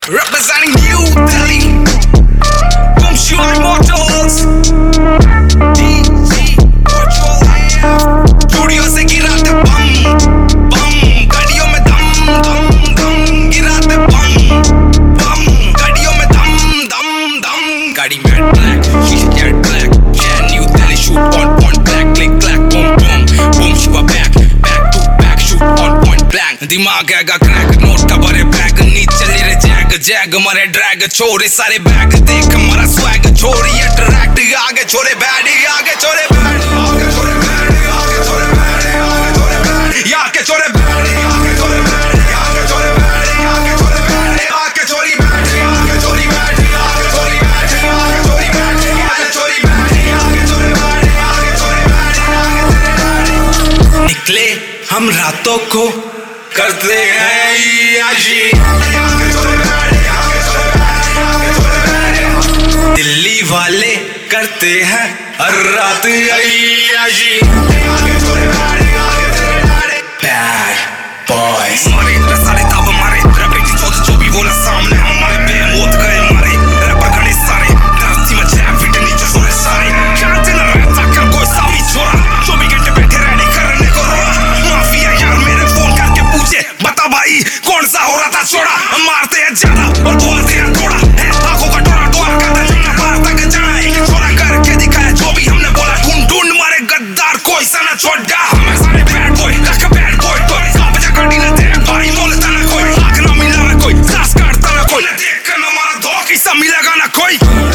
Representing New Delhi, Boom Shoe Immortals, DG, what you all have, studio से गिराते बम बम, गाड़ियों में दम दम दम, गिराते बम बम, गाड़ियों में दम दम दम, गाड़ी मैट ब्लैक, शीशे jet black, yeah New Delhi shoot on point blank, click clack boom boom, boom shoe back to back shoot on point blank, दिमाग आएगा क्रैक, नोट का भरे बैग, नीचे ले जैग जैग मरे ड्रैग, छोरे सारे बैग, देख हमारा स्वैग, छोरी अट्रैक्ट, आगे छोरे बैड, आगे छोरे बैड, आगे छोरे बैड, आगे छोरे बैड, आगे छोरे बैड, आगे छोरे बैड, आगे छोरे बैड, आगे छोरे बैड, आगे छोरे बैड, आगे छोरी बैड, आगे छोरी बैड, आगे छोरी बैड, आगे छोरी बैड, आगे छोरी बैड, आगे छोरे बैड, आगे छोरे बैड, आगे छोरे बैड, निकले हम रातों को करते हैं याजी, दिल्ली वाले करते हैं हर रात अय्याशी, बैड बॉयज हमारे सारे ताब हमारे रैपिंग चौथ जो भी बोला सामने हमारे बेमौत गए हमारे रैपर खड़े सारे धरती में जैक फिट नीचे सोए सारे क्या दिन रहता क्या कोई सावी छोरा 24 घंटे बैठे रहने करने को रोड़ा माफिया यार मेरे फोन करके पूछे बता भाई कौन सा हो रहा था छोड़ा मारते हैं ज्यादा और बोलते हैं थोड़ा आंखों का टोरा टोरा करता जिंगा बाहर तक जाना एक छोरा करके दिखाया जो भी हमने बोला ढूंढ ढूंढ मारे गद्दार कोई सा ना छोड़ा हमें सारे बैड बॉय लग बैड बॉय तो सांप जकड़ी न दे भाई बोलता ना कोई आग ना मिला ना कोई सांस काटता ना कोई देख कर ना मारा धोखी सा मिलेगा ना कोई